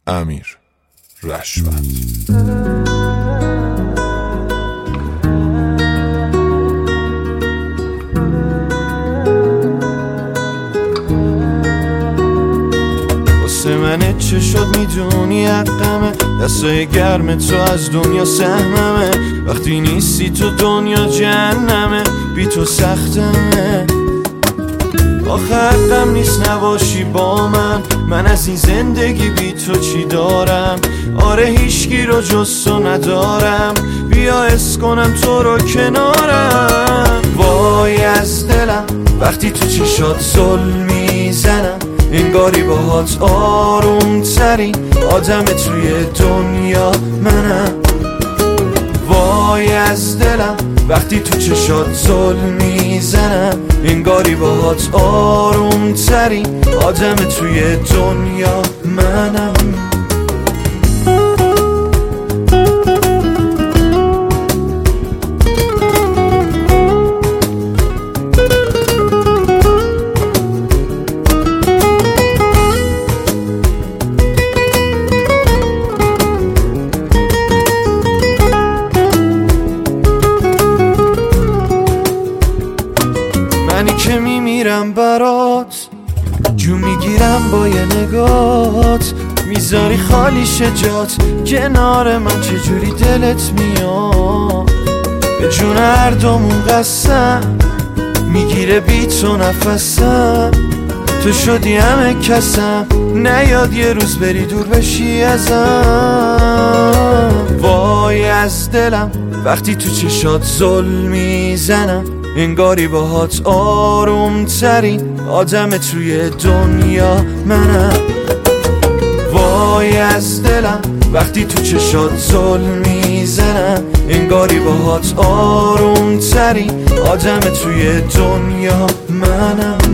امیر رشوت. واسه من چه شد میدونی حقمه، دستای گرم تو از دنیا سهممه، وقتی نیستی تو دنیا جهنمه، بی تو سختمه. آخه حقم نیست نباشی با من از این زندگی بی تو چی دارم؟ آره هیچکی رو جز تو ندارم، بیا حس کنم تو رو کنارم. وای از دلم وقتی تو چشات ظلم میزنم، انگاری باهات آروم ترین آدم توی دنیا منم. وای از دلم وقتی تو چشات ظلم میزنم، انگاری باهات آروم ترین آدم توی دنیا منم. منی که میمیرم برات، جو میگیرم با یه نگات، میذاری خالی جات کنار من، چجوری دلت میاد؟ به جون هر دومون قسم میگیره بی تو نفسم، تو شدی همه کسم، نیاد یه روز بری دور بشی ازم. وای از دلم وقتی تو چشات ظلم میزنم، انگاری باهات آروم ترین آدم توی دنیا منم. وای از دلم وقتی تو چشات ظلم میزنم، انگاری باهات آروم ترین آدم توی دنیا منم.